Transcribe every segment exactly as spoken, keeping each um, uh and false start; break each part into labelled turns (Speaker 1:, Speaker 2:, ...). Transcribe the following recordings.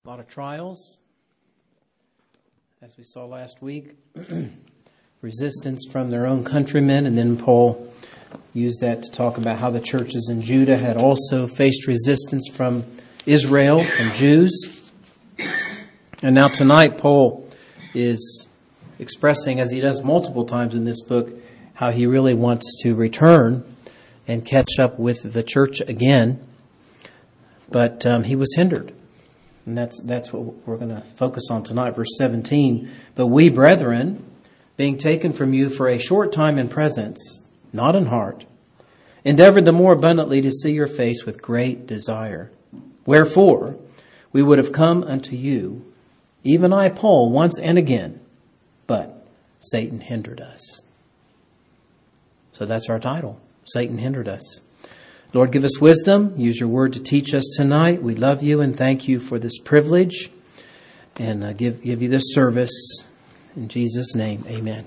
Speaker 1: A lot of trials, as we saw last week, resistance from their own countrymen, and then Paul used that to talk about how the churches in Judah had also faced resistance from Israel and Jews. And now tonight Paul is expressing, as he does multiple times in this book, how he really wants to return and catch up with the church again. But um, he was hindered. And that's that's what we're going to focus on tonight, verse seventeen. But we, brethren, being taken from you for a short time in presence, not in heart, endeavored the more abundantly to see your face with great desire. Wherefore, we would have come unto you, even I, Paul, once and again, but Satan hindered us. So that's our title. Satan hindered us. Lord, give us wisdom. Use your word to teach us tonight. We love you and thank you for this privilege. And uh, give, give you this service. In Jesus' name, amen.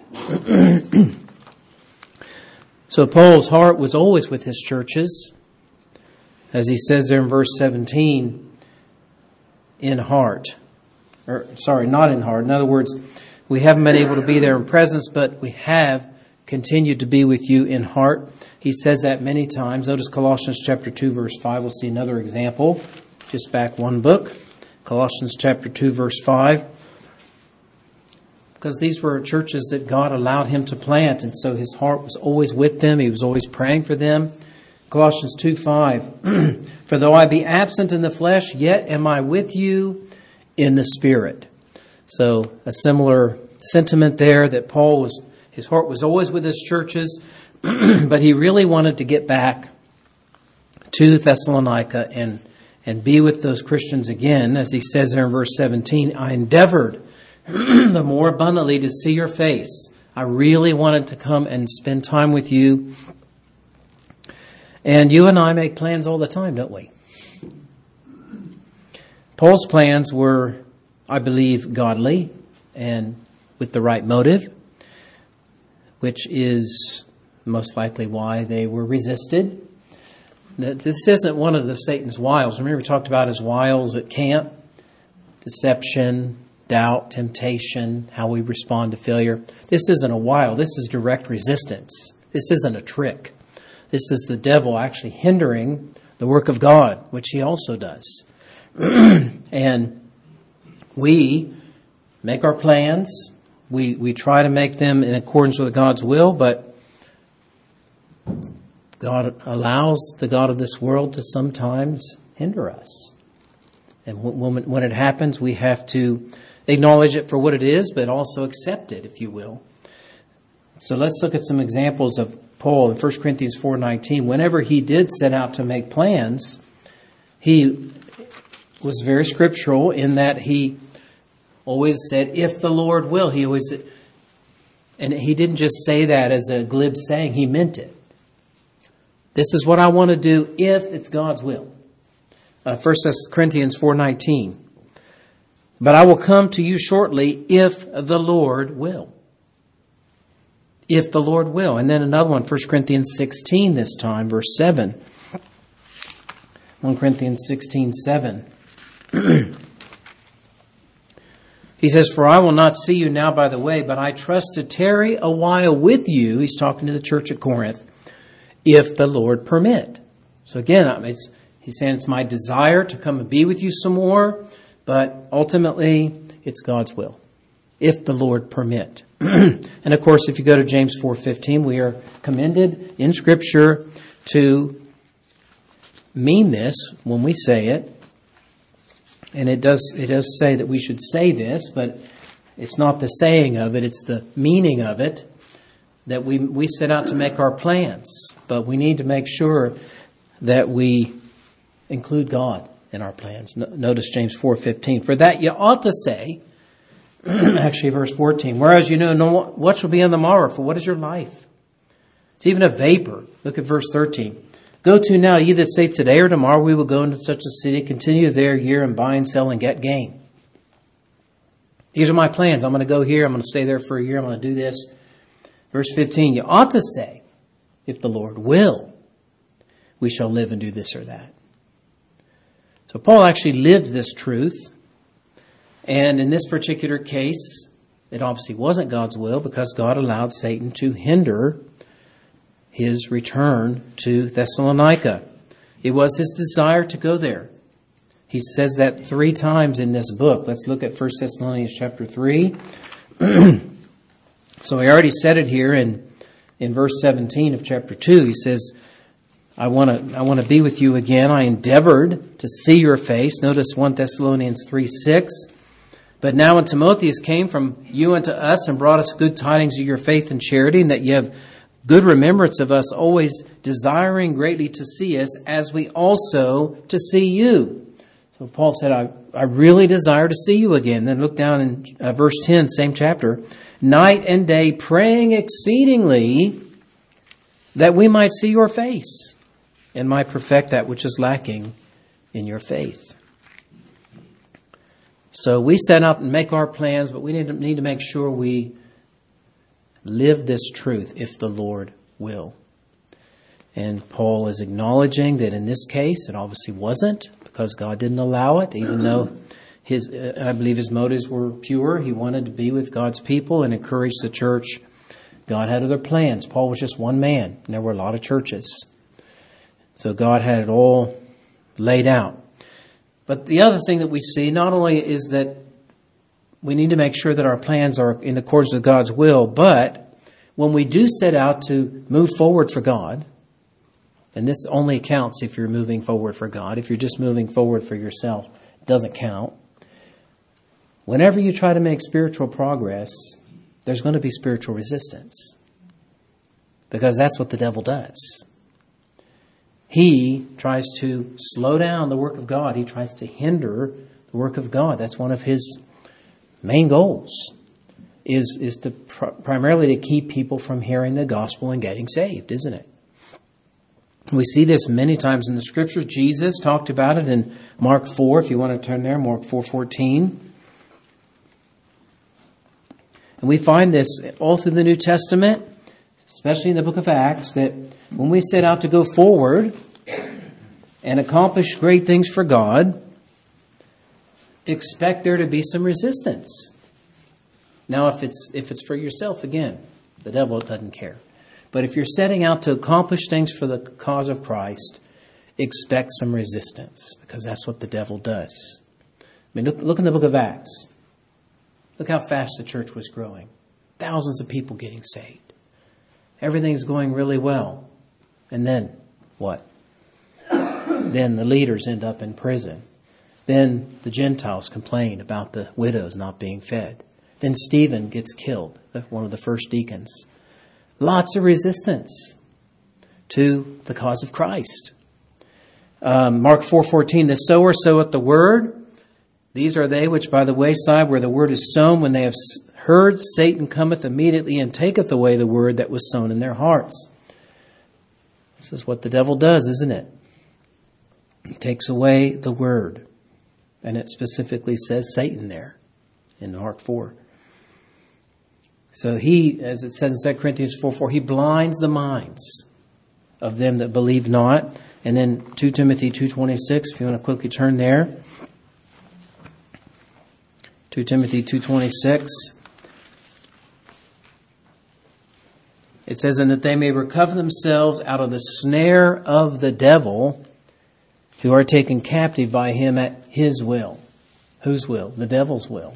Speaker 1: So Paul's heart was always with his churches. As he says there in verse seventeen, in heart. Or, sorry, not in heart. In other words, we haven't been able to be there in presence, but we have continued to be with you in heart. He says that many times. Notice Colossians chapter two, verse five. We'll see another example. Just back one book. Colossians chapter two, verse five. Because these were churches that God allowed him to plant, and so his heart was always with them. He was always praying for them. Colossians two, five. For though I be absent in the flesh, yet am I with you in the Spirit. So a similar sentiment there, that Paul was, his heart was always with his churches, but he really wanted to get back to Thessalonica and, and be with those Christians again. As he says there in verse seventeen, I endeavored the more abundantly to see your face. I really wanted to come and spend time with you. And you and I make plans all the time, don't we? Paul's plans were, I believe, godly and with the right motive, which is most likely why they were resisted. This isn't one of the Satan's wiles. Remember we talked about his wiles at camp? Deception, doubt, temptation, how we respond to failure. This isn't a wile. This is direct resistance. This isn't a trick. This is the devil actually hindering the work of God, which he also does. And we make our plans. We we try to make them in accordance with God's will, but God allows the God of this world to sometimes hinder us. And when, when it happens, we have to acknowledge it for what it is, but also accept it, if you will. So let's look at some examples of Paul in First Corinthians four nineteen. Whenever he did set out to make plans, he was very scriptural in that he always said, if the Lord will. He always, and he didn't just say that as a glib saying, he meant it. This is what I want to do if it's God's will. Uh, First Corinthians four nineteen. But I will come to you shortly if the Lord will. If the Lord will. And then another one, First Corinthians sixteen this time, verse seven. First Corinthians sixteen, seven. He says, for I will not see you now by the way, but I trust to tarry a while with you. He's talking to the church at Corinth. If the Lord permit. So again, it's, he's saying it's my desire to come and be with you some more, but ultimately it's God's will. If the Lord permit. And of course, if you go to James four fifteen, we are commended in Scripture to mean this when we say it. And it does it does say that we should say this, but it's not the saying of it, it's the meaning of it. That we we set out to make our plans, but we need to make sure that we include God in our plans. Notice James four fifteen. For that you ought to say, actually verse fourteen, whereas you know no, what shall be on the morrow, for what is your life? It's even a vapor. Look at verse thirteen. Go to now, ye that say today or tomorrow we will go into such a city, continue there a year and buy and sell and get gain. These are my plans. I'm going to go here. I'm going to stay there for a year. I'm going to do this. Verse fifteen, you ought to say, if the Lord will, we shall live and do this or that. So Paul actually lived this truth And in this particular case, it obviously wasn't God's will because God allowed Satan to hinder his return to Thessalonica. It was his desire to go there. He says that three times in this book. Let's look at First Thessalonians chapter three. So he already said it here in, in verse seventeen of chapter two. He says, I want to I want to be with you again. I endeavored to see your face. Notice First Thessalonians three six. But now when Timotheus came from you unto us and brought us good tidings of your faith and charity, and that you have good remembrance of us, always desiring greatly to see us, as we also to see you. So Paul said, I, I really desire to see you again. Then look down in uh, verse ten, same chapter. Night and day praying exceedingly that we might see your face and might perfect that which is lacking in your faith. So we set out and make our plans, but we need to, need to make sure we live this truth if the Lord will. And Paul is acknowledging that in this case, it obviously wasn't because God didn't allow it, even though his, uh, I believe his motives were pure. He wanted to be with God's people and encourage the church. God had other plans. Paul was just one man, and there were a lot of churches. So God had it all laid out. But the other thing that we see not only is that we need to make sure that our plans are in accordance with God's will, but when we do set out to move forward for God, and this only counts if you're moving forward for God. If you're just moving forward for yourself, it doesn't count. Whenever you try to make spiritual progress, there's going to be spiritual resistance. Because that's what the devil does. He tries to slow down the work of God. He tries to hinder the work of God. That's one of his main goals, is, is to pr- primarily to keep people from hearing the gospel and getting saved, isn't it? We see this many times in the scriptures. Jesus talked about it in Mark four, if you want to turn there, Mark four fourteen. And we find this all through the New Testament, especially in the book of Acts, that when we set out to go forward and accomplish great things for God, expect there to be some resistance. Now, if it's if it's for yourself, again, the devil doesn't care. But if you're setting out to accomplish things for the cause of Christ, expect some resistance, because that's what the devil does. I mean, look, look in the book of Acts. Look how fast the church was growing. Thousands of people getting saved. Everything's going really well. And then what? Then the leaders end up in prison. Then the Gentiles complain about the widows not being fed. Then Stephen gets killed, one of the first deacons. Lots of resistance to the cause of Christ. Um, Mark four fourteen, the sower soweth the word. These are they which by the wayside where the word is sown, when they have heard, Satan cometh immediately and taketh away the word that was sown in their hearts. This is what the devil does, isn't it? He takes away the word. And it specifically says Satan there in Mark four. So he, as it says in Second Corinthians four four, he blinds the minds of them that believe not. And then Second Timothy two twenty-six, if you want to quickly turn there. Second Timothy two twenty-six. It says, and that they may recover themselves out of the snare of the devil, who are taken captive by him at his will. Whose will? The devil's will.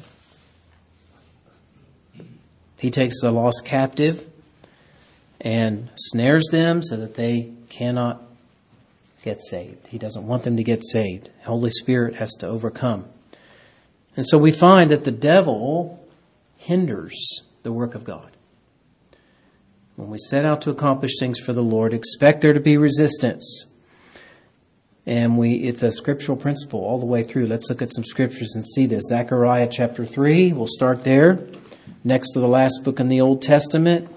Speaker 1: He takes the lost captive and snares them so that they cannot get saved. He doesn't want them to get saved. The Holy Spirit has to overcome. And so we find that the devil hinders the work of God. When we set out to accomplish things for the Lord, expect there to be resistance. And we it's a scriptural principle all the way through. Let's look at some scriptures and see this. Zechariah chapter three, we'll start there. Next to the last book in the Old Testament.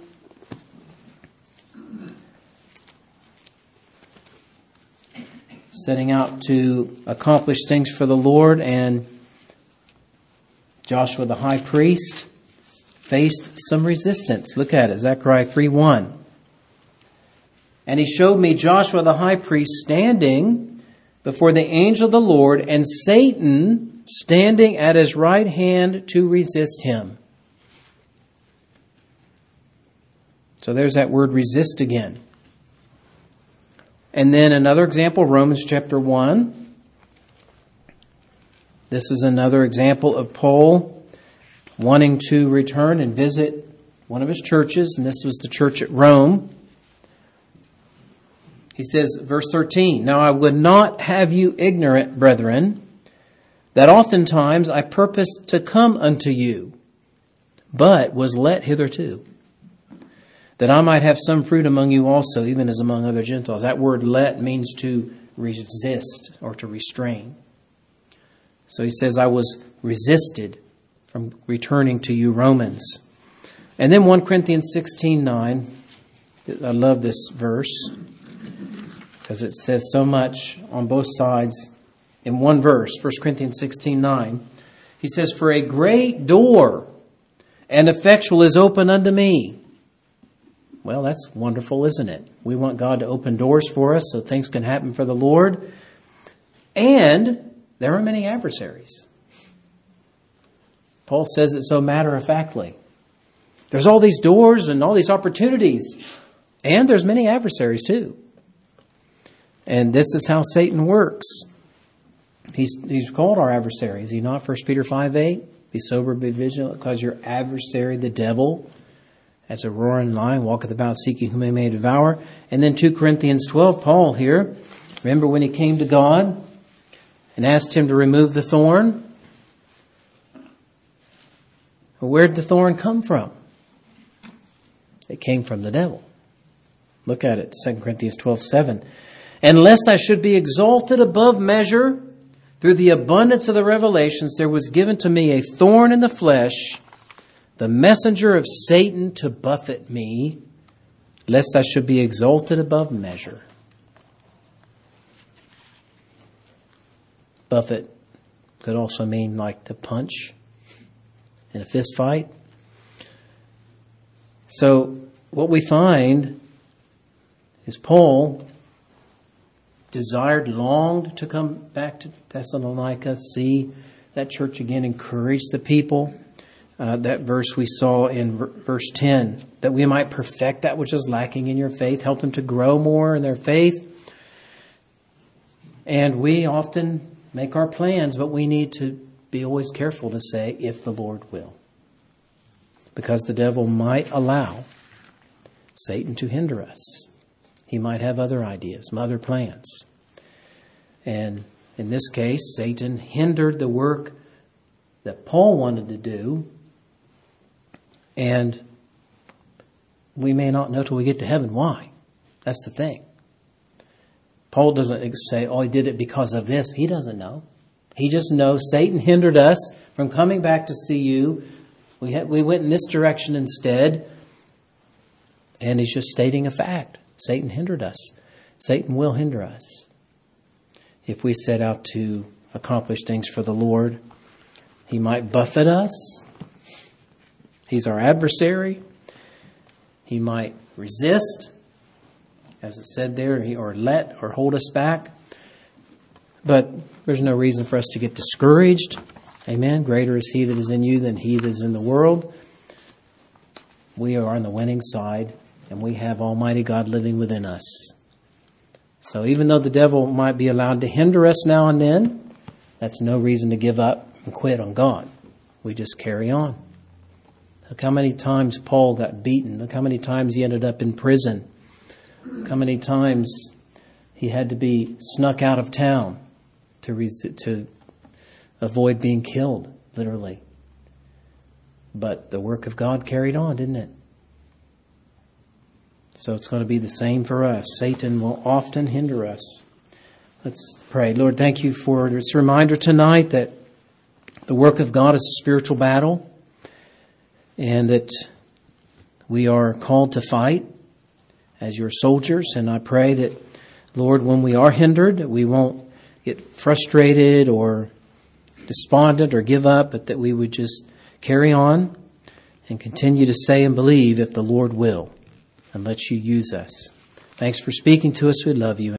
Speaker 1: Setting out to accomplish things for the Lord, and Joshua the high priest faced some resistance. Look at it, Zechariah three one. And he showed me Joshua the high priest standing before the angel of the Lord, and Satan standing at his right hand to resist him. So there's that word resist again. And then another example, Romans chapter one. This is another example of Paul wanting to return and visit one of his churches, and this was the church at Rome. He says, verse thirteen, "Now I would not have you ignorant, brethren, that oftentimes I purposed to come unto you, but was let hitherto, that I might have some fruit among you also, even as among other Gentiles." That word "let" means to resist or to restrain. So he says, I was resisted from returning to you, Romans. And then First Corinthians sixteen nine. I love this verse because it says so much on both sides in one verse. First Corinthians sixteen nine. He says, "For a great door and effectual is open unto me." Well, that's wonderful, isn't it? We want God to open doors for us so things can happen for the Lord. And there are many adversaries. Paul says it so matter-of-factly. There's all these doors and all these opportunities. And there's many adversaries too. And this is how Satan works. He's, he's called our adversary. Is he not? First Peter five eight. "Be sober, be vigilant, because your adversary, the devil, as a roaring lion, walketh about seeking whom he may devour." And then Second Corinthians twelve, Paul here. Remember when he came to God and asked him to remove the thorn? Where did the thorn come from? It came from the devil. Look at it, Second Corinthians twelve seven. "And lest I should be exalted above measure, through the abundance of the revelations, there was given to me a thorn in the flesh, the messenger of Satan to buffet me, lest I should be exalted above measure." Buffet could also mean like to punch in a fist fight. So what we find is Paul desired, longed to come back to Thessalonica, see that church again, encourage the people. Uh, that verse we saw in v- verse ten, that we might perfect that which is lacking in your faith, help them to grow more in their faith. And we often make our plans, but we need to be always careful to say, if the Lord will. Because the devil might allow Satan to hinder us. He might have other ideas, other plans. And in this case, Satan hindered the work that Paul wanted to do. And we may not know till we get to heaven why. That's the thing. Paul doesn't say, oh, he did it because of this. He doesn't know. He just knows Satan hindered us from coming back to see you. We had, we went in this direction instead. And he's just stating a fact. Satan hindered us. Satan will hinder us if we set out to accomplish things for the Lord. He might buffet us. He's our adversary. He might resist, as it said there, or let or hold us back. But there's no reason for us to get discouraged. Amen. Greater is he that is in you than he that is in the world. We are on the winning side, and we have Almighty God living within us. So even though the devil might be allowed to hinder us now and then, that's no reason to give up and quit on God. We just carry on. Look how many times Paul got beaten. Look how many times he ended up in prison. Look how many times he had to be snuck out of town to res- to avoid being killed, literally. But the work of God carried on, didn't it? So it's going to be the same for us. Satan will often hinder us. Let's pray. Lord, thank you for this reminder tonight that the work of God is a spiritual battle and that we are called to fight as your soldiers. And I pray that, Lord, when we are hindered, that we won't get frustrated or despondent or give up, but that we would just carry on and continue to say and believe if the Lord will, and let you use us. Thanks for speaking to us. We love you.